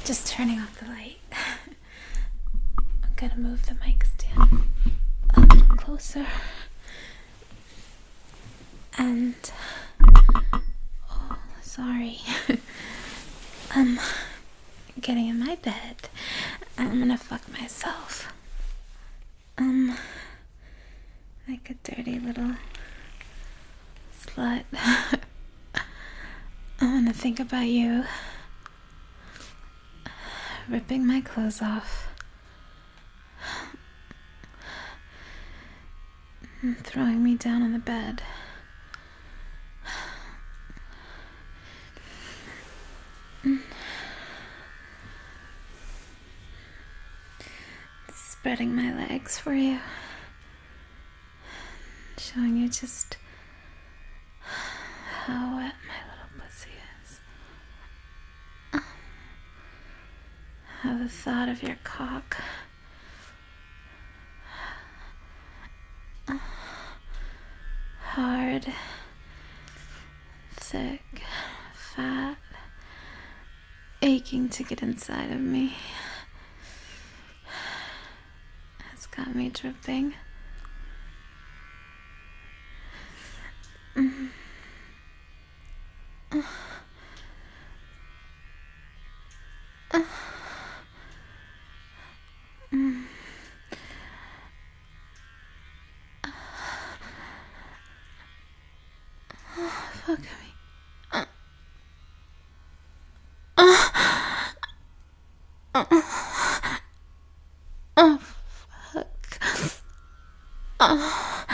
Just turning off the light. I'm gonna move the mic stand a little closer. And sorry. I'm getting in my bed. I'm gonna fuck myself. Like a dirty little slut. I wanna think about you ripping my clothes off and throwing me down on the bed. Spreading my legs for you, showing you just how wet my little pussy is. How the thought of your cock hard, thick, fat, aching to get inside of me has got me dripping. Fuck me. Oh, fuck. Oh,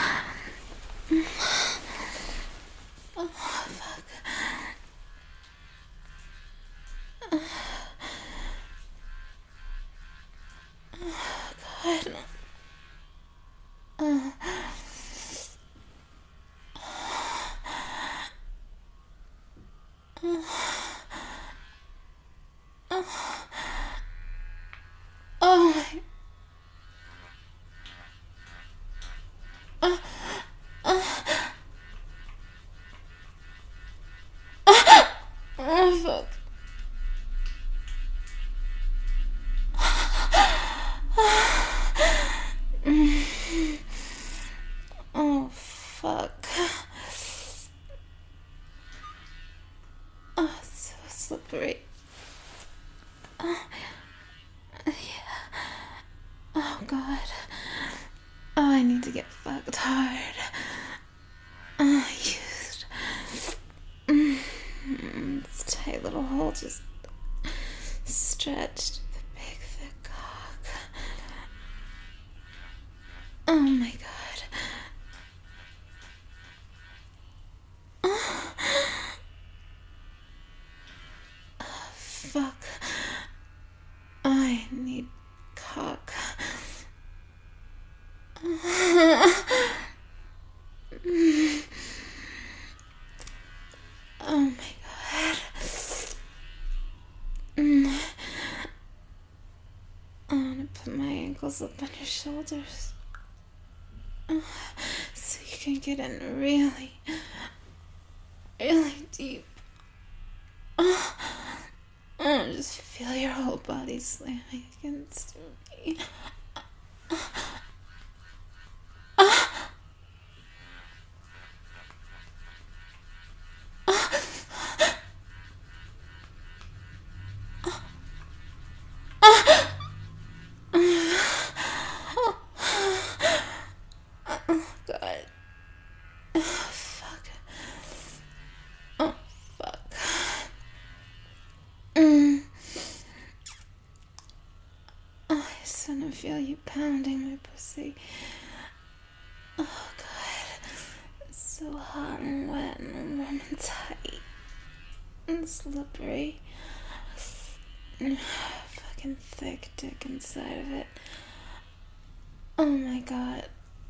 fuck. God. Oh my. Oh fuck. Oh fuck. Oh, it's so slippery. Yeah. Oh god. Oh, I need to get fucked hard. Used. This tight little hole just stretched the big thick cock. Oh my god. Fuck. I need cock. Oh my god. I want to put my ankles up on your shoulders so you can get in really, really deep. Just feel your whole body slamming against me. God. Oh, fuck. Oh, fuck. Oh, I just want to feel you pounding my pussy. Oh, God. It's so hot and wet and warm and tight. And slippery. Fucking thick dick inside of it. Oh, my God.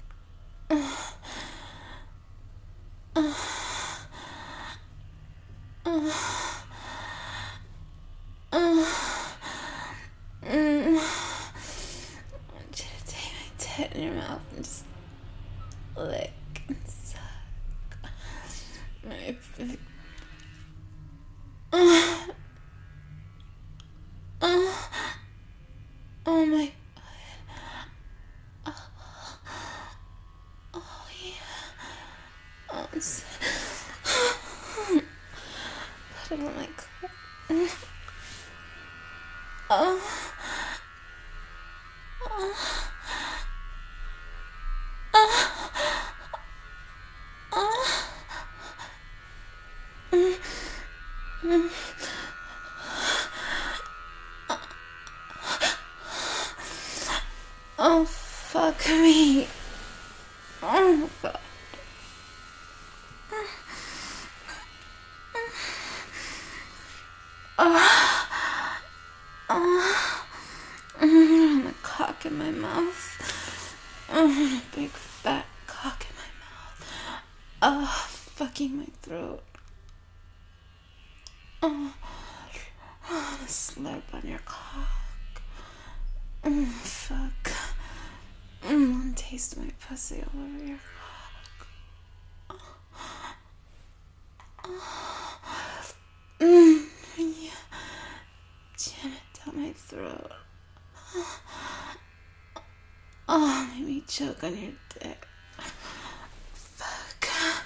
I want you to take my tit in your mouth and just lick and suck my my. Oh, yeah. Oh, put it on my clothes. Oh. Oh, fuck me. Oh, fuck. A cock in my mouth. A big fat cock in my mouth. Fucking my throat. A slurp on your cock. Fuck. One taste of my pussy all over your cock. Yeah. Jam it down my throat. Oh, make me choke on your dick. Fuck.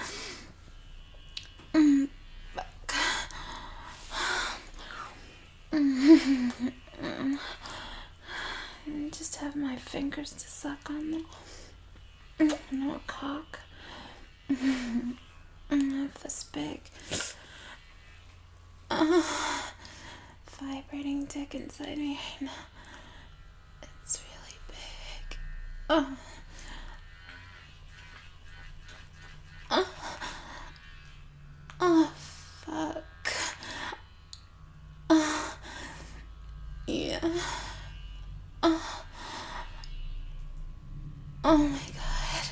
Fuck. Just have my fingers to suck on them. No cock. This big. Vibrating dick inside me right now. It's really big. Fuck. Yeah. Oh my god.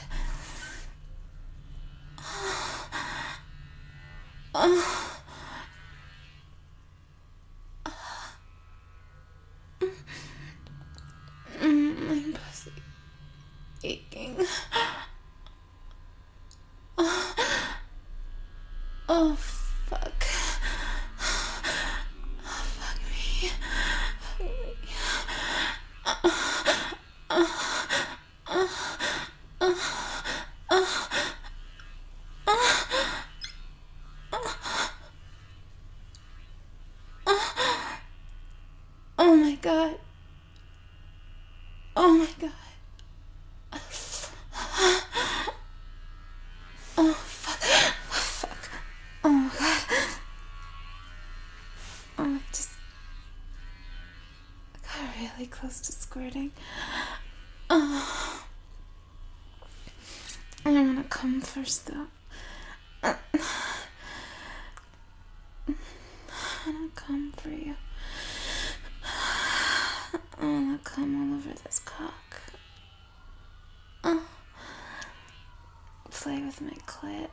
My pussy aching. Oh, fuck. Fuck me. Fuck me. Oh my god. Oh my god. Oh fuck. Fuck. Oh god. Oh, I just got really close to squirting. Oh. I don't wanna come first though. I wanna come for you. I wanna come all over this cock. Play with my clit.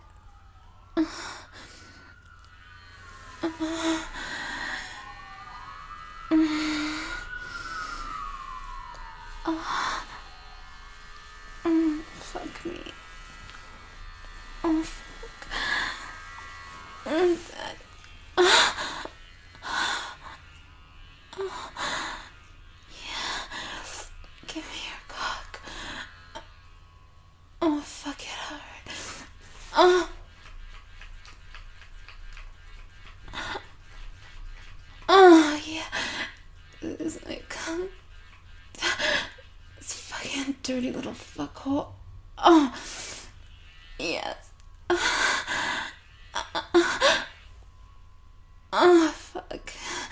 Fuck me. Oh, fuck. God. Yeah. Give me your cock. Oh, fuck it hard. Oh, yeah. This is my cock. This fucking dirty little fuckhole. Oh, yes. Oh, fuck.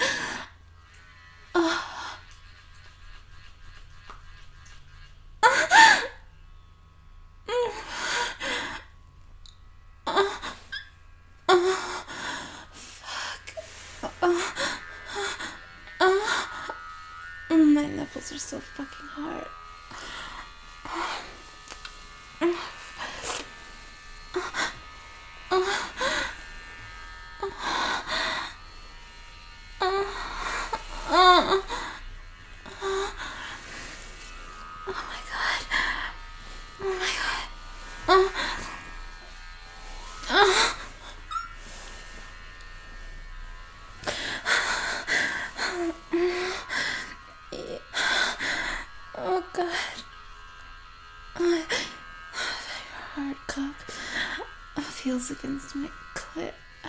My nipples are so fucking hard. Oh my god. Oh my god. God. Your hard cock feels against my clit.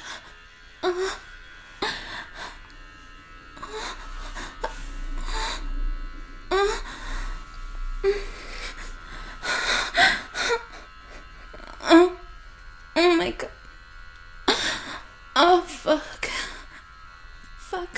Oh my God. Oh, fuck. Fuck.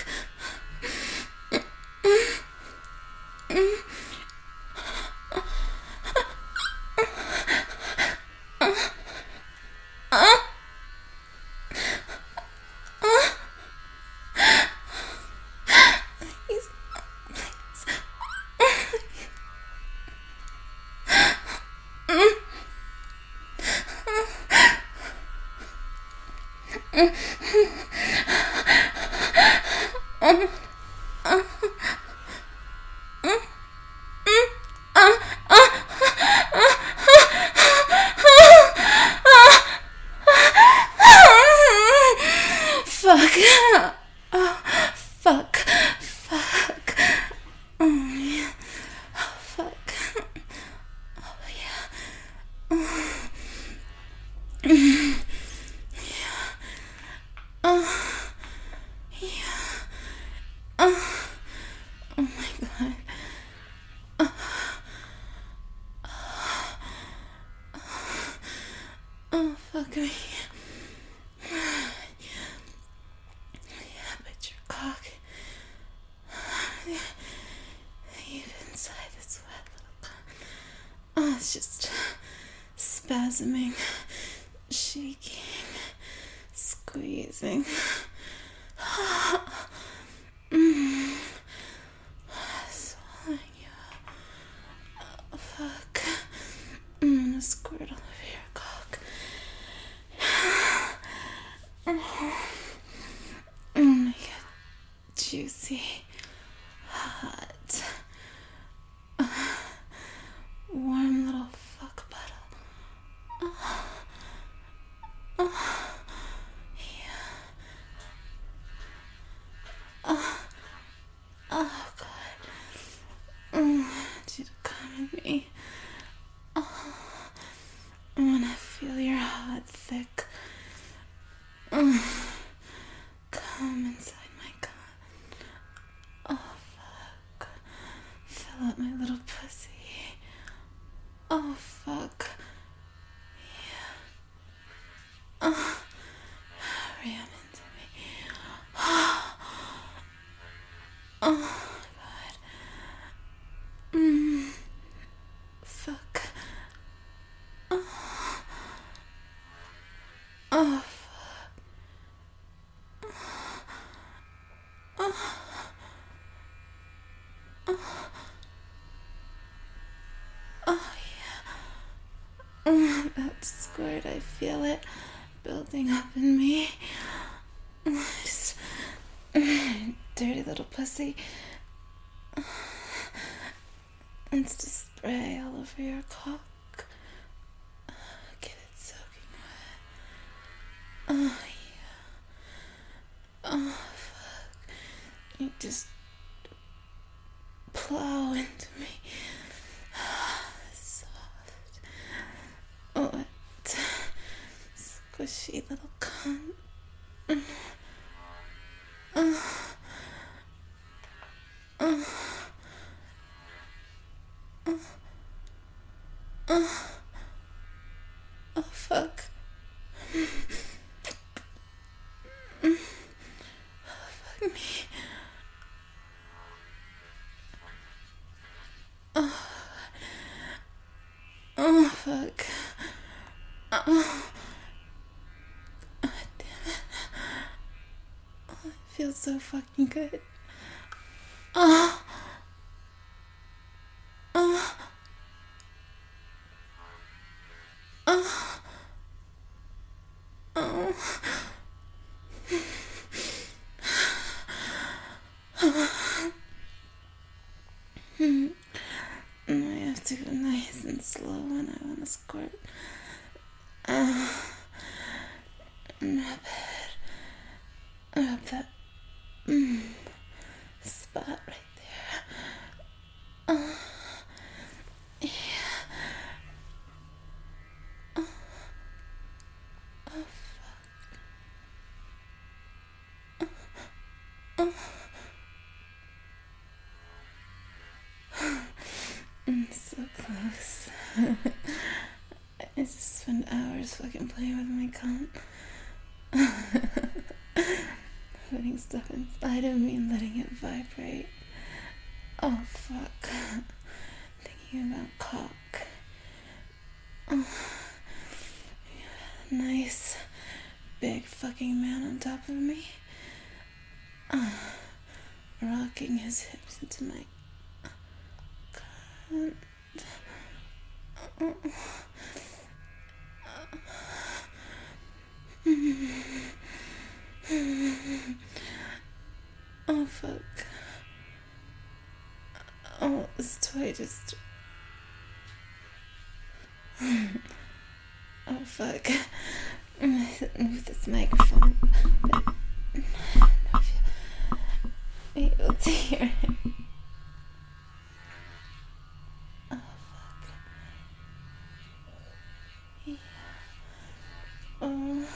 Fuck. Oh, fuck. Fuck. Oh, yeah. Oh, fuck. Oh, yeah. Oh, my God. Oh, fuck me. But your cock, deep inside this wet little cock. Oh, it's just spasming, shaking, squeezing. Swallowing you up. Oh, fuck. I'm gonna squirt all over your cock. Get juicy, hot, warm little fuck puddle. Oh, God. I want you to come at me. I want to feel your hot, thick. Come inside my gut. Oh, fuck. Fill up my little pussy. Oh, fuck. Yeah. Ram into me. Oh, God. Fuck. Oh, fuck. Oh, yeah. That squirt, I feel it building up in me. Just, dirty little pussy. Wants to spray all over your cock. Get it soaking wet. Oh, yeah. Oh, fuck. You just plow into me. Soft, wet, squishy little cunt. Oh, fuck. Fuck me. Oh, fuck. Oh, God damn it. Oh, it feels so fucking good. Oh. Oh. Oh. Oh. I have to go nice and slow when I want to squirt. Rub that spot right there. So close. I just spend hours fucking playing with my cunt. Putting stuff inside of me and letting it vibrate. Oh fuck. Thinking about cock. Nice big fucking man on top of me. Rocking his hips into my cunt. Oh fuck. Oh, this toy just... Oh fuck. Move this microphone. I'll be able to hear it. Oh fuck. Yeah. Oh.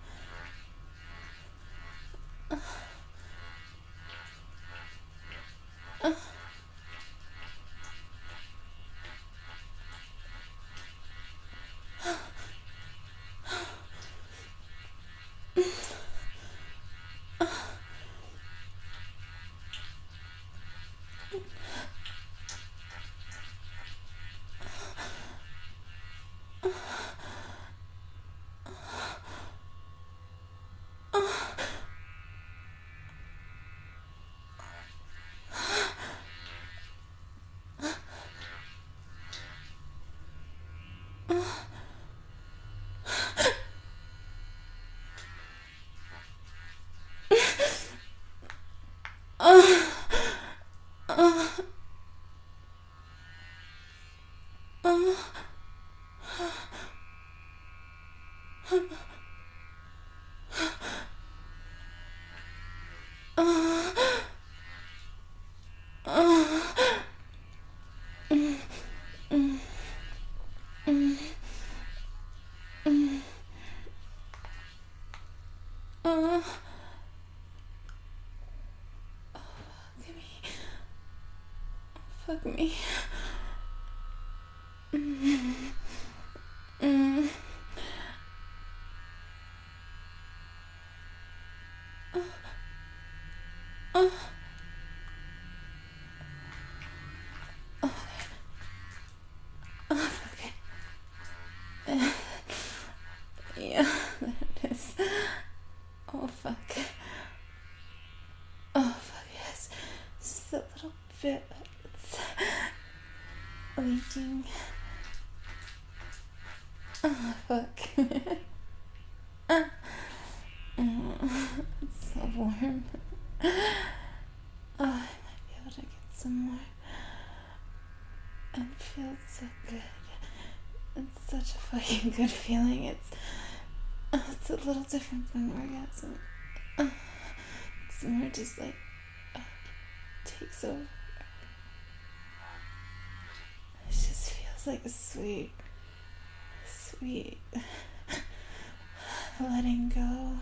Fuck me. Yeah, there it is. Oh fuck. Oh fuck, yes. Just a little bit. It's leaking. Oh fuck. It's so warm. Oh, I might be able to get some more. It feels so good. It's such a fucking good feeling. It's a little different than orgasm. It's more just like takes over. It just feels like a sweet letting go.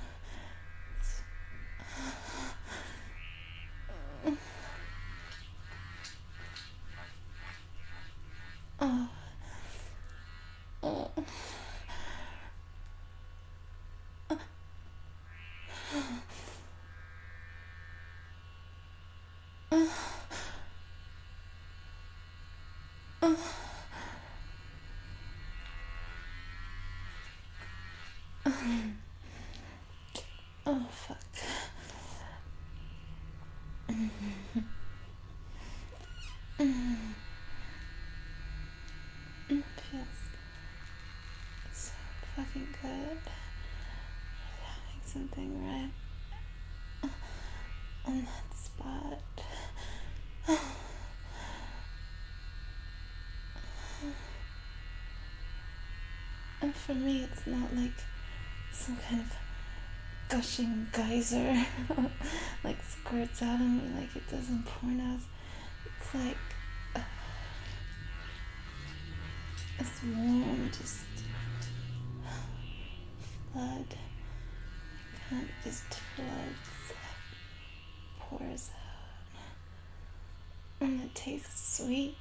Oh. Oh. Oh fuck. It feels so fucking good. Having something right on that spot. And for me, it's not like some kind of gushing geyser like squirts out of me like it does in pornos. It's like it's warm, just flood. Can't just floods, pour it tastes sweet.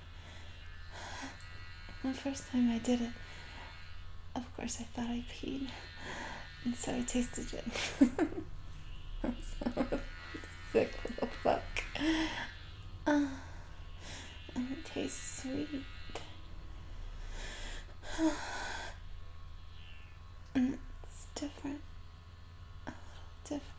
The first time I did it, of course I thought I peed, and so I tasted it. I'm so sick little fuck. And it tastes sweet. And it's different. A little different.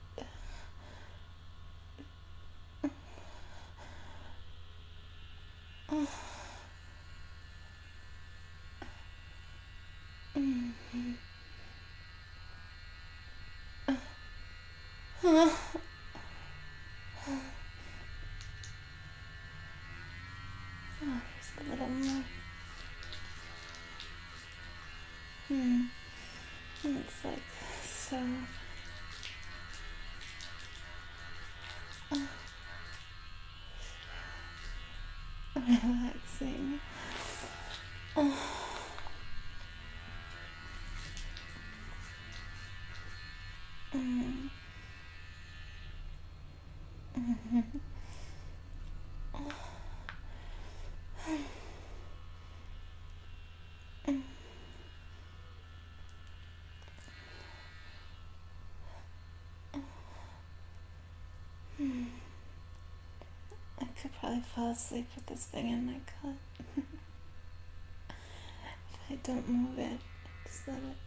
There's a little more. It's like so relaxing. I could probably fall asleep with this thing in my gut. If I don't move it, just let it.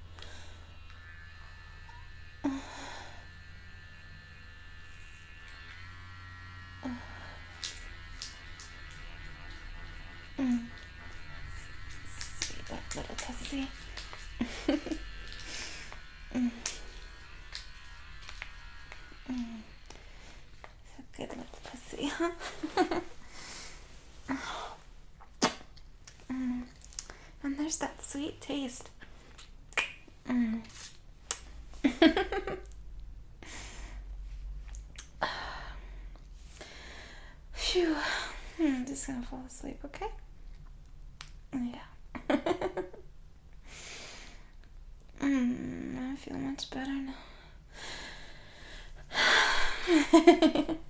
Sweet little pussy. It's a good little pussy, huh? And there's that sweet taste. Phew. I'm just gonna fall asleep, okay? Yeah. I feel much better now.